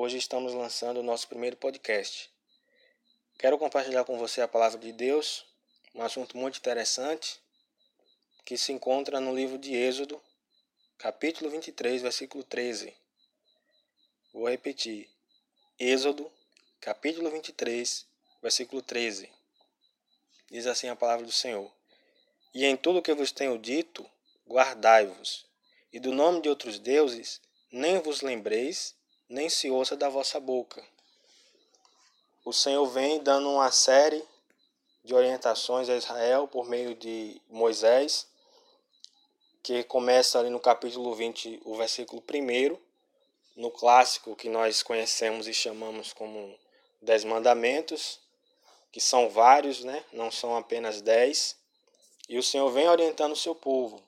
Hoje estamos lançando o nosso primeiro podcast. Quero compartilhar com você a palavra de Deus, um assunto muito interessante, que se encontra no livro de Êxodo, capítulo 23, versículo 13. Vou repetir. Êxodo, capítulo 23, versículo 13. Diz assim a palavra do Senhor: E em tudo o que vos tenho dito, guardai-vos, e do nome de outros deuses nem vos lembreis, nem se ouça da vossa boca. O Senhor vem dando uma série de orientações a Israel por meio de Moisés, que começa ali no capítulo 20, o versículo 1, no clássico que nós conhecemos e chamamos como 10 mandamentos, que são vários, né? Não são apenas 10. E o Senhor vem orientando o seu povo.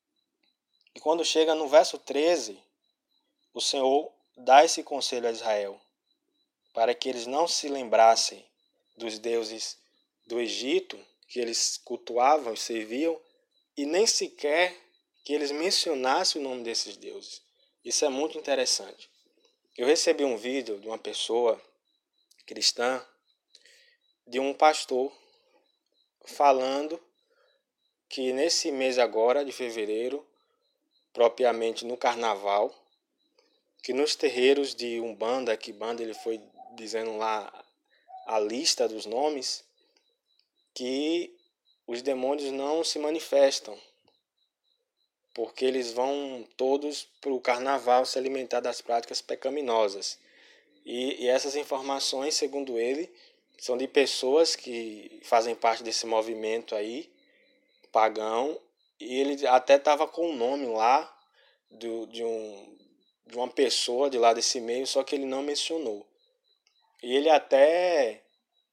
E quando chega no verso 13, o Senhor dá esse conselho a Israel, para que eles não se lembrassem dos deuses do Egito, que eles cultuavam e serviam, e nem sequer que eles mencionassem o nome desses deuses. Isso é muito interessante. Eu recebi um vídeo de uma pessoa cristã, de um pastor, falando que nesse mês agora, de fevereiro, propriamente no carnaval, que nos terreiros de Umbanda, Quimbanda, ele foi dizendo lá a lista dos nomes, que os demônios não se manifestam, porque eles vão todos para o carnaval se alimentar das práticas pecaminosas. E essas informações, segundo ele, são de pessoas que fazem parte desse movimento aí, pagão, e ele até estava com o nome lá de uma pessoa de lá desse meio, só que ele não mencionou. E ele até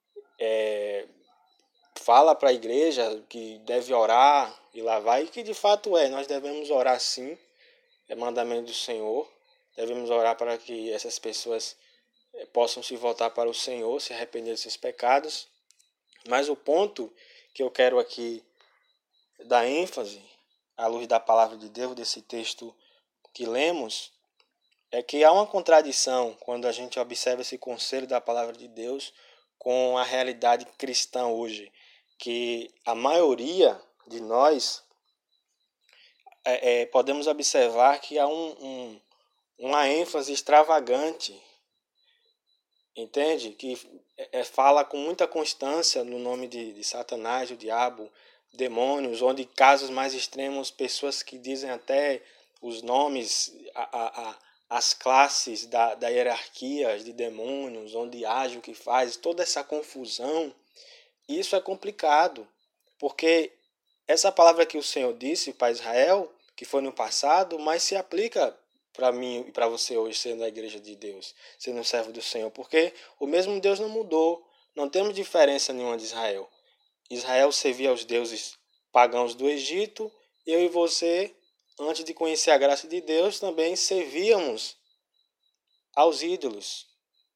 fala para a igreja que deve orar e lá vai, e que de fato nós devemos orar sim, é mandamento do Senhor, devemos orar para que essas pessoas possam se voltar para o Senhor, se arrepender dos seus pecados. Mas o ponto que eu quero aqui dar ênfase, à luz da palavra de Deus, desse texto que lemos, é que há uma contradição quando a gente observa esse conselho da palavra de Deus com a realidade cristã hoje, que a maioria de nós podemos observar que há uma ênfase extravagante, entende? Que fala com muita constância no nome de Satanás, o diabo, demônios, onde casos mais extremos, pessoas que dizem até os nomes, as classes da hierarquia de demônios, onde age o que faz, toda essa confusão. Isso é complicado, porque essa palavra que o Senhor disse para Israel, que foi no passado, mas se aplica para mim e para você hoje, sendo a igreja de Deus, sendo um servo do Senhor, porque o mesmo Deus não mudou, não temos diferença nenhuma de Israel. Israel servia aos deuses pagãos do Egito, eu e você, antes de conhecer a graça de Deus, também servíamos aos ídolos.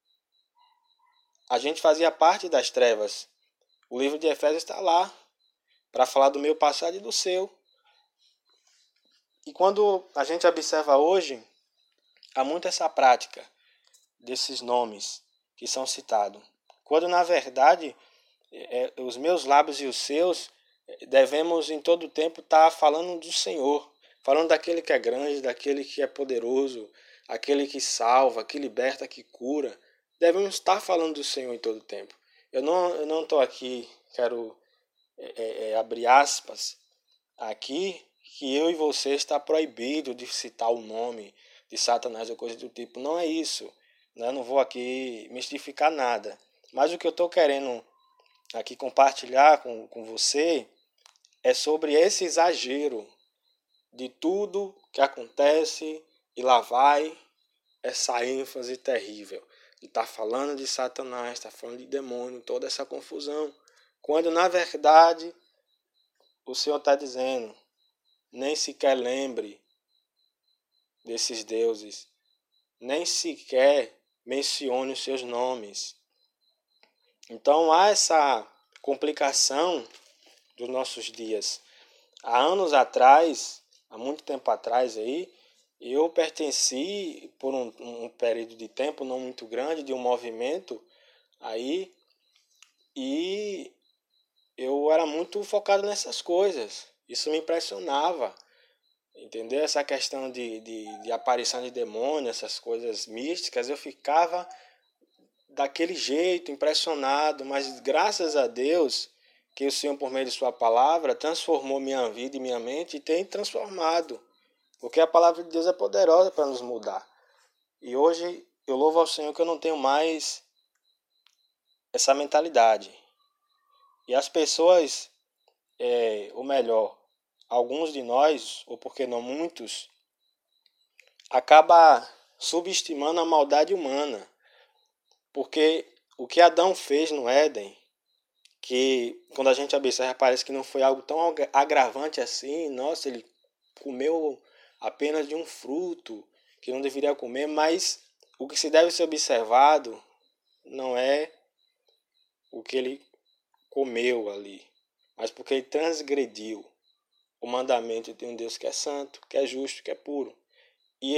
A gente fazia parte das trevas. O livro de Efésios está lá, para falar do meu passado e do seu. E quando a gente observa hoje, há muito essa prática desses nomes que são citados. Quando, na verdade, os meus lábios e os seus devemos em todo o tempo estar falando do Senhor, falando daquele que é grande, daquele que é poderoso, aquele que salva, que liberta, que cura. Devemos estar falando do Senhor em todo o tempo. Eu não estou aqui, quero abrir aspas, aqui, que eu e você está proibido de citar o nome de Satanás ou coisa do tipo. Não é isso. Né? Não vou aqui mistificar nada. Mas o que eu estou querendo aqui compartilhar com você é sobre esse exagero de tudo que acontece e lá vai essa ênfase terrível. De estar falando de Satanás, estar falando de demônio, toda essa confusão. Quando na verdade o Senhor está dizendo, nem sequer lembre desses deuses, nem sequer mencione os seus nomes. Então há essa complicação dos nossos dias. Há anos atrás, há muito tempo atrás aí, Eu pertenci por um período de tempo não muito grande de um movimento aí e eu era muito focado nessas coisas. Isso me impressionava, entendeu? Essa questão de aparição de demônio, essas coisas místicas, eu ficava daquele jeito, impressionado, mas graças a Deus que o Senhor, por meio de Sua palavra, transformou minha vida e minha mente e tem transformado, porque a palavra de Deus é poderosa para nos mudar. E hoje eu louvo ao Senhor que eu não tenho mais essa mentalidade. E as pessoas, ou melhor, alguns de nós, ou por que não muitos, acaba subestimando a maldade humana. Porque o que Adão fez no Éden, que quando a gente observa parece que não foi algo tão agravante assim, nossa, ele comeu apenas de um fruto que não deveria comer, mas o que se deve ser observado não é o que ele comeu ali, mas porque ele transgrediu o mandamento de um Deus que é santo, que é justo, que é puro. E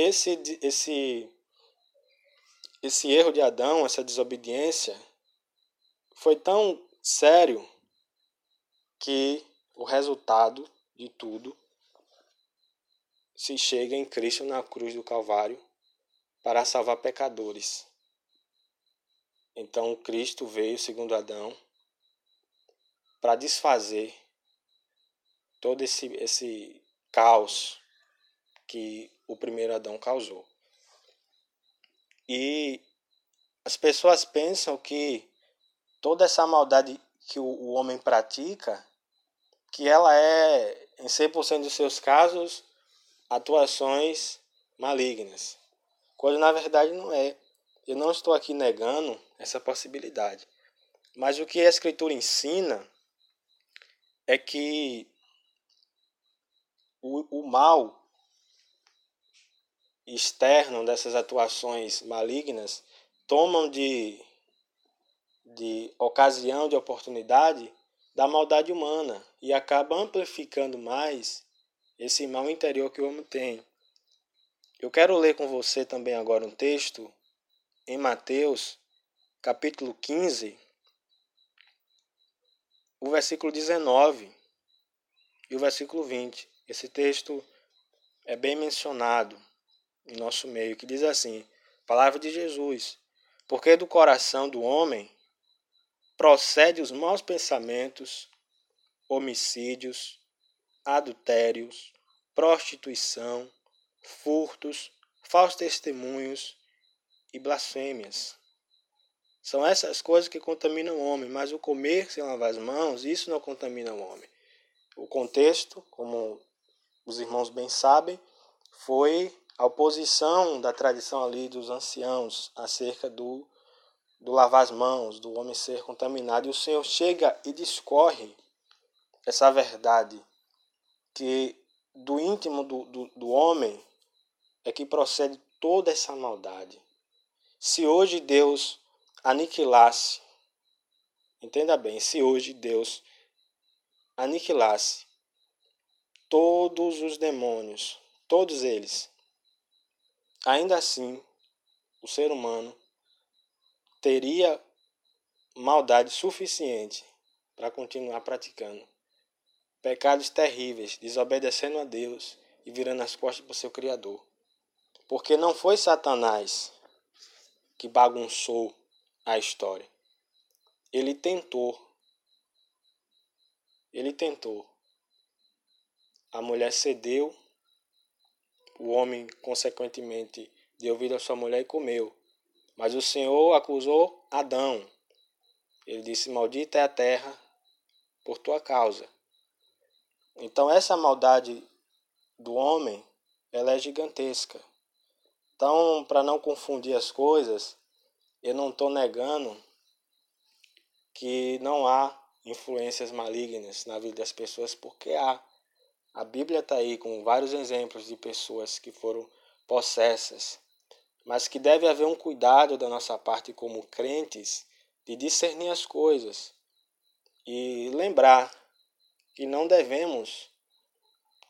esse erro de Adão, essa desobediência, foi tão sério que o resultado de tudo se chega em Cristo na cruz do Calvário para salvar pecadores. Então Cristo veio, segundo Adão, para desfazer todo esse caos que o primeiro Adão causou. E as pessoas pensam que toda essa maldade que o homem pratica, que ela é, em 100% dos seus casos, atuações malignas. Quando na verdade não é. Eu não estou aqui negando essa possibilidade. Mas o que a Escritura ensina é que o mal externo dessas atuações malignas tomam de ocasião, de oportunidade da maldade humana e acaba amplificando mais esse mal interior que o homem tem. Eu quero ler com você também agora um texto em Mateus, capítulo 15, o versículo 19 e o versículo 20. Esse texto é bem mencionado em nosso meio, que diz assim: palavra de Jesus: porque do coração do homem procede os maus pensamentos, homicídios, adultérios, prostituição, furtos, falsos testemunhos e blasfêmias. São essas coisas que contaminam o homem, mas o comer sem lavar as mãos, isso não contamina o homem. O contexto, como os irmãos bem sabem, foi a oposição da tradição ali dos anciãos acerca do lavar as mãos, do homem ser contaminado. E o Senhor chega e discorre essa verdade, que do íntimo do homem é que procede toda essa maldade. Se hoje Deus aniquilasse, entenda bem, se hoje Deus aniquilasse todos os demônios, todos eles, ainda assim o ser humano teria maldade suficiente para continuar praticando pecados terríveis, desobedecendo a Deus e virando as costas para o seu Criador. Porque não foi Satanás que bagunçou a história. Ele tentou. A mulher cedeu, o homem, consequentemente, deu vida à sua mulher e comeu. Mas o Senhor acusou Adão. Ele disse: maldita é a terra por tua causa. Então essa maldade do homem, ela é gigantesca. Então, para não confundir as coisas, eu não estou negando que não há influências malignas na vida das pessoas, porque há. A Bíblia está aí com vários exemplos de pessoas que foram possessas, mas que deve haver um cuidado da nossa parte como crentes de discernir as coisas e lembrar que não devemos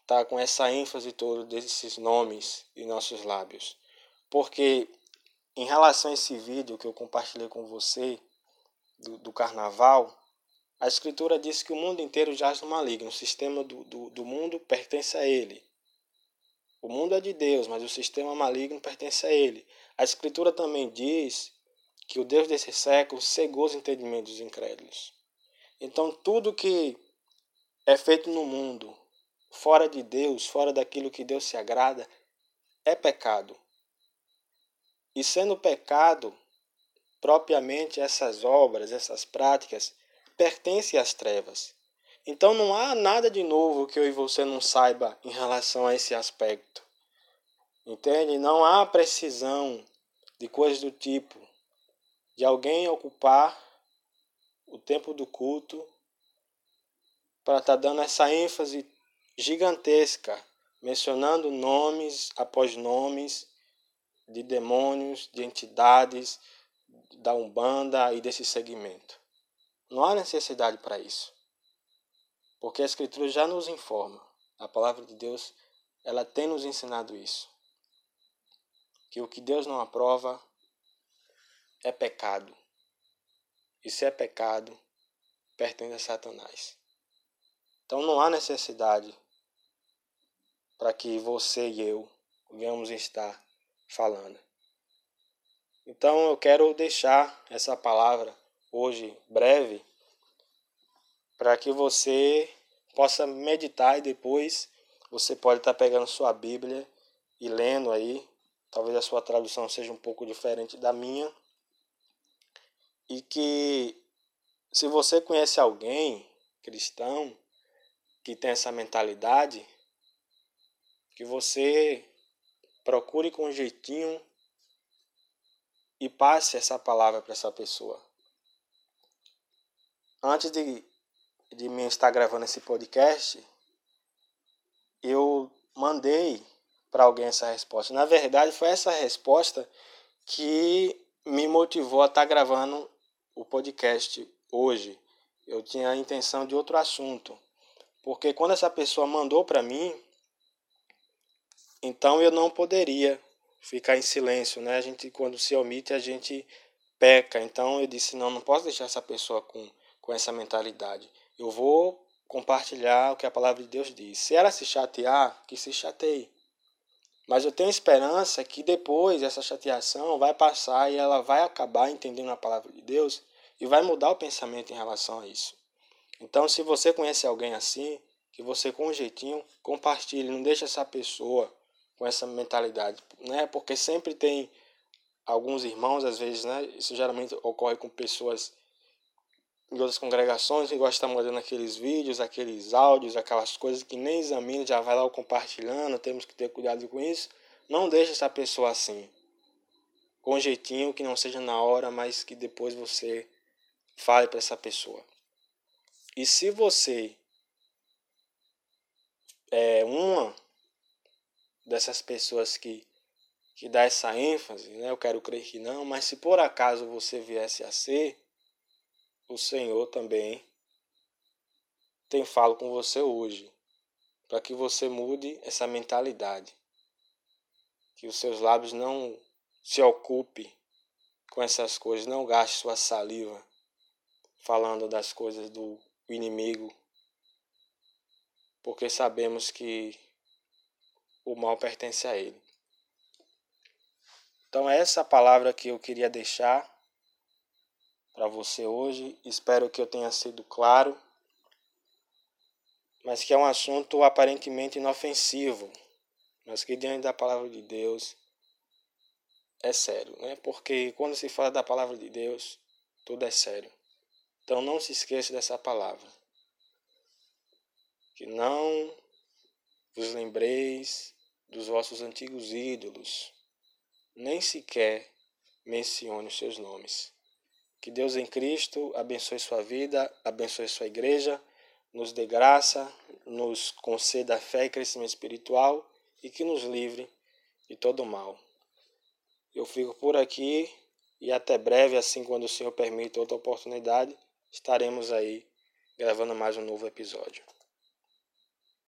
tá com essa ênfase toda desses nomes em nossos lábios. Porque em relação a esse vídeo que eu compartilhei com você, do carnaval, a Escritura diz que o mundo inteiro jaz no maligno. O sistema do mundo pertence a ele. O mundo é de Deus, mas o sistema maligno pertence a ele. A Escritura também diz que o Deus desse século cegou os entendimentos dos incrédulos. Então tudo que é feito no mundo, fora de Deus, fora daquilo que Deus se agrada, é pecado. E sendo pecado, propriamente essas obras, essas práticas, pertencem às trevas. Então não há nada de novo que eu e você não saiba em relação a esse aspecto. Entende? Não há precisão de coisas do tipo de alguém ocupar o tempo do culto para estar dando essa ênfase gigantesca, mencionando nomes após nomes de demônios, de entidades da Umbanda e desse segmento. Não há necessidade para isso. Porque a Escritura já nos informa. A palavra de Deus, ela tem nos ensinado isso. Que o que Deus não aprova é pecado. E se é pecado, pertence a Satanás. Então não há necessidade para que você e eu venhamos estar falando. Então eu quero deixar essa palavra hoje breve para que você possa meditar e depois você pode estar pegando sua Bíblia e lendo aí. Talvez a sua tradução seja um pouco diferente da minha. E que se você conhece alguém cristão que tem essa mentalidade, que você procure com jeitinho e passe essa palavra para essa pessoa. Antes de me estar gravando esse podcast, eu mandei para alguém essa resposta. Na verdade, foi essa resposta que me motivou a estar gravando o podcast hoje. Eu tinha a intenção de outro assunto. Porque quando essa pessoa mandou para mim, então eu não poderia ficar em silêncio, né? A gente, quando se omite, a gente peca. Então eu disse, não posso deixar essa pessoa com essa mentalidade. Eu vou compartilhar o que a palavra de Deus diz. Se ela se chatear, que se chateie. Mas eu tenho esperança que depois essa chateação vai passar e ela vai acabar entendendo a palavra de Deus e vai mudar o pensamento em relação a isso. Então, se você conhece alguém assim, que você com um jeitinho compartilhe, não deixe essa pessoa com essa mentalidade, né? Porque sempre tem alguns irmãos, às vezes, né? Isso geralmente ocorre com pessoas em outras congregações que gostam de estar mandando aqueles vídeos, aqueles áudios, aquelas coisas que nem examina, já vai lá compartilhando, temos que ter cuidado com isso. Não deixe essa pessoa assim, com um jeitinho que não seja na hora, mas que depois você fale para essa pessoa. E se você é uma dessas pessoas que dá essa ênfase, né? Eu quero crer que não, mas se por acaso você viesse a ser, o Senhor também tem falo com você hoje, para que você mude essa mentalidade, que os seus lábios não se ocupe com essas coisas, não gaste sua saliva falando das coisas do inimigo, porque sabemos que o mal pertence a ele. Então essa é a palavra que eu queria deixar para você hoje. Espero que eu tenha sido claro, mas que é um assunto aparentemente inofensivo, mas que diante da palavra de Deus é sério, né? Porque quando se fala da palavra de Deus, tudo é sério. Então não se esqueça dessa palavra. Que não vos lembreis dos vossos antigos ídolos, nem sequer mencione os seus nomes. Que Deus em Cristo abençoe sua vida, abençoe sua igreja, nos dê graça, nos conceda fé e crescimento espiritual e que nos livre de todo mal. Eu fico por aqui e até breve, assim quando o Senhor permite outra oportunidade, estaremos aí gravando mais um novo episódio.